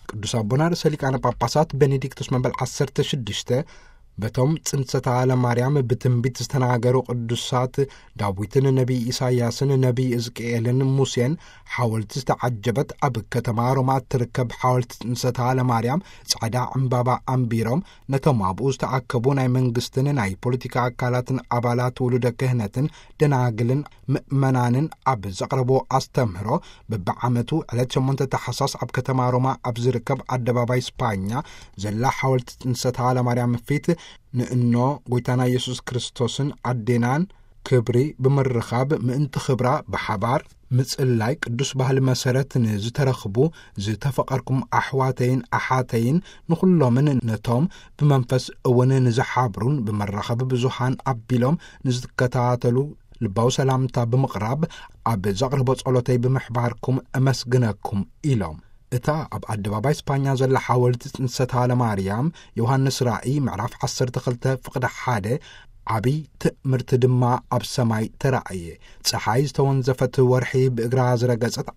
ቅዱስ አቡነ ርእሰ ሊቃነ ጳጳሳት ቤኔዲክቶስ መንበል 16 በቶም ጽንሰተ ማርያም በትንቢት ዝተናገሩ ቅዱሳት ዳዊትን ነቢይ ኢሳያስን ነቢይ ሕዝቅኤልን ሙሴን ሐወልት ዝተዓጀበት ኣብ ከተማ ሮማ ትርከብ ሐወልት ጽንሰተ ማርያም ጻዕዳ ዕምባባ ኣንቢሮም ነቶም ኣብኡ ዝተኣከቡ ናይ መንግስትን ናይ ፖለቲካ አካላትን አባላት ውሉደ ክህነትን ደናግልን ምእመናንን ኣብ ዘቕረቦ አስተምህሮ በብዓመቱ ዕለት 8 ታሕሳስ ኣብ ከተማ ሮማ ኣብ ዝርከብ አደባባይ ስፓኛ ዘላ ሐወልት ጽንሰተ ማርያም ፊት ንእኖ ጎይታና ኢየሱስ ክርስቶስን አዴናን ክብሪ ብምርኻብ ምእንቲ ክብራ በሓባር ምጽላይ ቅዱስ ባህል መሰረት ንዝተረኽቡ ዝተፈቀርኩም ኣሕዋተይን ኣሓተይን ንኹሎምን ነቶም ብመንፈስ እውን ንዝሓብሩን ብመራኸቢ ብዙሃን ኣቢሎም ንዝተከታተሉ ልባው ሰላምታ ብምቕራብ ኣብ ዘቕርቦ ጸሎተይ ብምሕባርኩም ኣመስግነኩም ኢሎም እታ ኣብ አደባባይ ስፓኛ ዘላ ሐወልት ጽንሰተ ማርያም ዮሐንስ ራእይ ምዕራፍ 12 ፍቅደ 1 ዓቢ ትምህርቲ ድማ ኣብ ሰማይ ተራእየ ፀሓይ ዝተወንዘፈት ወርሒ ብእግራ ዝረገጸት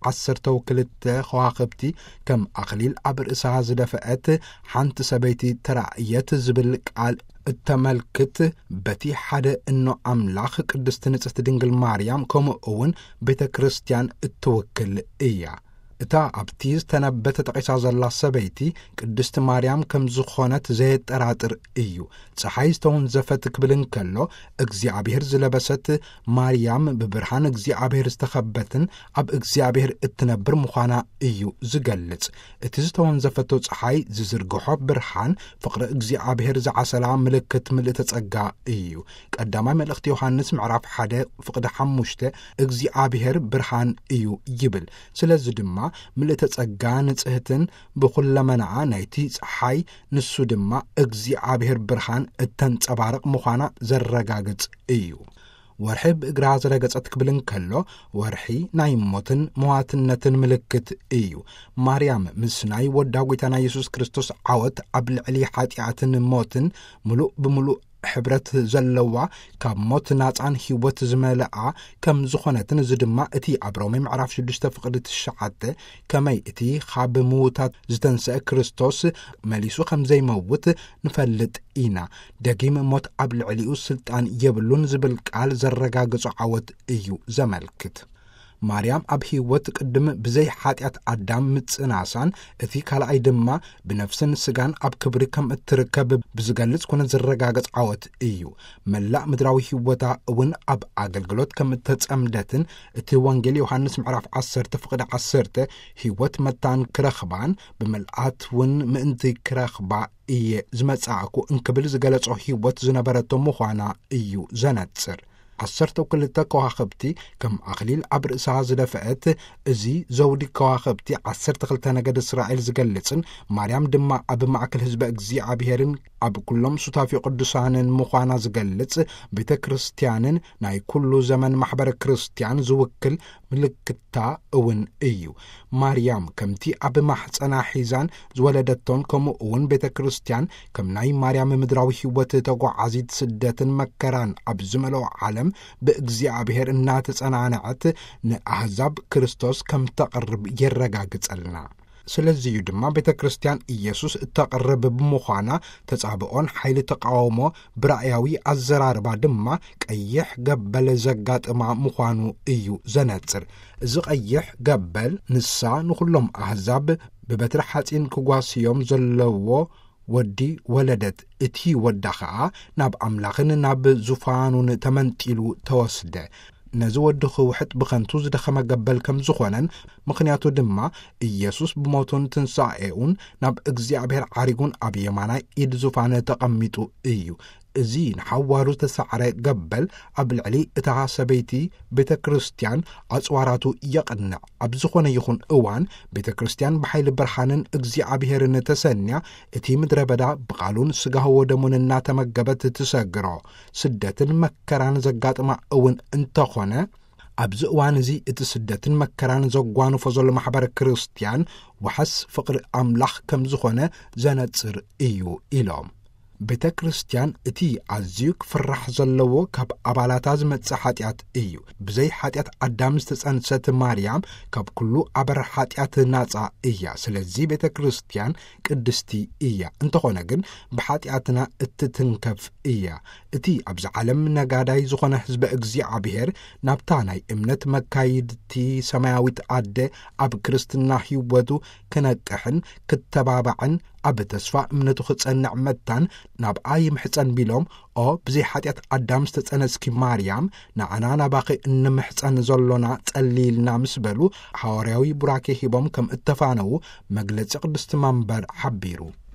12 ከዋኽብቲ ከም ኣኽሊል ኣብ ርእሳ ዝደፈአት ሓንቲ ሰበይቲ ተራእየት ዝብል ቃል እተመልክት በቲ ሓደ እኖ ኣምላኽ ቅድስት ንጽሕቲ ድንግል ማርያም ከምኡ እውን ቤተ ክርስቲያን እትውክል እያ እታ ኣብቲ ዝተነበተ ተቂሳ ዘላ ሰበይቲ ቅድስት ማርያም ከም ዝኾነት ዘየጠራጥር እዩ ፀሓይ ዝተወንዘፈት ክብልን ከሎ እግዚአብሔር ዝለበሰት ማርያም ብብርሃን እግዚአብሔር ዝተኸበትን ኣብ እግዚአብሔር እትነብር ምዃና እዩ ዝገልጽ እቲ ዝተወንዘፈቶ ፀሓይ ዝዝርግሖ ብርሃን ፍቅሪ እግዚአብሔር ዝዓሰላ ምልክት ምልእተ ጸጋ እዩ ቀዳማይ መልእኽቲ ዮሐንስ ምዕራፍ 1 ፍቅደ 5 እግዚአብሔር ብርሃን እዩ ይብል ስለዚ ድማ ምልእተ ጸጋ ንጽህትን ብኹለመናዓ ናይቲ ፀሓይ ንሱ ድማ እግዚአብሔር ብርሃን እተንጸባርቕ ምዃና ዘረጋግጽ እዩ ወርሒ ብእግራ ዝረገጸት ክብልን ከሎ ወርሒ ናይ ሞትን መዋትነትን ምልክት እዩ ማርያም ምስ ናይ ወዳ ጎይታና ኢየሱስ ክርስቶስ ዓወት ኣብ ልዕሊ ኃጢአትን ሞትን ሙሉእ ብምሉእ ሕብረት ዘለዋ ካብ ሞት ናፃን ህይወት ዝመልኣ ከም ዝኾነትን ዝድማ እቲ ኣብ ሮሜ ምዕራፍ 6 ፍቅዲ 9 ከመይ እቲ ካብ ምውታት ዝተንስአ ክርስቶስ መሊሱ ከም ዘይመውት ንፈልጥ ኢና ደጊም ሞት ኣብ ልዕሊኡ ስልጣን የብሉን ዝብል ቃል ዘረጋግጹ ዓወት እዩ ዘመልክት ማርያም ኣብ ህይወት ቅድም ብዘይ ኃጢአት አዳም ምጽናሳን እቲ ካልኣይ ድማ ብነፍስን ስጋን ኣብ ክብሪ ከም እትርከብ ብዝገልጽ ኩነት ዝረጋገጽ ዓወት እዩ መላእ ምድራዊ ህይወታ እውን ኣብ ኣገልግሎት ከም እተጸምደትን እቲ ወንጌል ዮሐንስ ምዕራፍ 10 ፍቅደ 10 ህይወት መታን ክረኽባን ብመልኣት እውን ምእንቲ ክረኽባ እየ ዝመጻእኩ እንክብል ዝገለጾ ህይወት ዝነበረቶ ምዃና እዩ ዘነጽር 12 ከዋኽብቲ ከም ኣኽሊል ኣብ ርእሳ ዝደፈአት እዚ ዘውዲ ከዋኽብቲ 12 ነገድ እስራኤል ዝገልጽን ማርያም ድማ ኣብ ማዕከል ህዝበ እግዚአብሔርን ኣብ ኩሎም ሱታፊ ቅዱሳንን ምዃና ዝገልጽ ቤተ ክርስቲያንን ናይ ኩሉ ዘመን ማሕበረ ክርስቲያን ዝውክል ምልክታ እውን እዩ ማርያም ከምቲ ኣብ ማሕፀና ሒዛን ዝወለደቶን ከምኡ እውን ቤተ ክርስቲያን ከም ናይ ማርያም ምድራዊ ህይወት ተጓዓዚት ስደትን መከራን ኣብ ዝመልኦ ዓለም በእግዚአብሔር እናተጸናነዐት ንአሕዛብ ክርስቶስ ከም ተቀርብ ይረጋግጸልና ስለዚህ ድማ ቤተ ክርስቲያን ኢየሱስ እተቀርብ ብምዃና ተጻብኦን ኃይሊ ተቃውሞ ብራእያዊ አዘራርባ ድማ ቀይሕ ገበል ዘጋጥማ ምዃኑ እዩ ዘነጽር እዚ ቀይሕ ገበል ንሳ ንኹሎም አሕዛብ በበትረ ሐጺን ክጓስዮም ዘለዎ ወዲ ወለደት እቲ ወዳ ኸዓ ናብ ኣምላኽን ናብ ዙፋኑን ተመንጢሉ ተወስደ ነዚ ወዲ ኽውሕጥ ብኸንቱ ዝደኸመ ገበል ከም ዝኾነን ምኽንያቱ ድማ ኢየሱስ ብሞቱን ትንሣኤኡን ናብ እግዚአብሔር ዓሪጉን ኣብ የማናይ ኢድ ዙፋነ ተቐሚጡ እዩ እዚ ንሓዋሩ ተሰዓረ ገበል ኣብ ልዕሊ እታ ሰበይቲ ቤተ ክርስቲያን ኣጽዋራቱ የቕንዕ ኣብ ዝኾነ ይኹን እዋን ቤተ ክርስቲያን ብሓይሊ ብርሃንን እግዚአብሔርን ተሰንያ እቲ ምድረ በዳ ብቓሉን ስጋህዎ ደሙን እናተመገበት ትሰግሮ ስደትን መከራን ዘጋጥማ እውን እንተኾነ ኣብዚ እዋን እዚ እቲ ስደትን መከራን ዘጓንፎ ዘሎ ማሕበረ ክርስቲያን ወሓስ ፍቅሪ ኣምላኽ ከም ዝኾነ ዘነጽር እዩ ኢሎም ቤተ ክርስቲያን እቲ ኣዝዩ ክፍራሕ ዘለዎ ካብ ኣባላታ ዝመጽእ ሓጢአት እዩ። ብዘይ ሓጢአት ኣዳም ዝተጸንሰት ማርያም ካብ ኩሉ ኣበር ሓጢአት ናጻ እያ። ስለዚ ቤተ ክርስቲያን ቅድስቲ እያ። እንተኾነ ግን ብሓጢአትና እትትንከፍ እያ። እቲ ኣብዚ ዓለም ነጋዳይ ዝኾነ ህዝበ እግዚኣብሔር ናብታ ናይ እምነት መካይድቲ ሰማያዊት ኣደ ኣብ ክርስትና ህይወቱ ክነቅሕን ክተባባዕን ኣብ ተስፋ እምነቱ ክጸንዕ መታን ናብ ይምሕፀን ቢሎም ብዘይ ሓጢአት ኣዳም ዝተጸነስኪ ማርያም ንዓና ናባኺ እንምሕፀን ዘሎና ጸሊልና ምስ በሉ ሐዋርያዊ ቡራኬ ሂቦም ከም እተፋነዉ መግለጺ ቅድስቲ መንበር ሓቢሩ።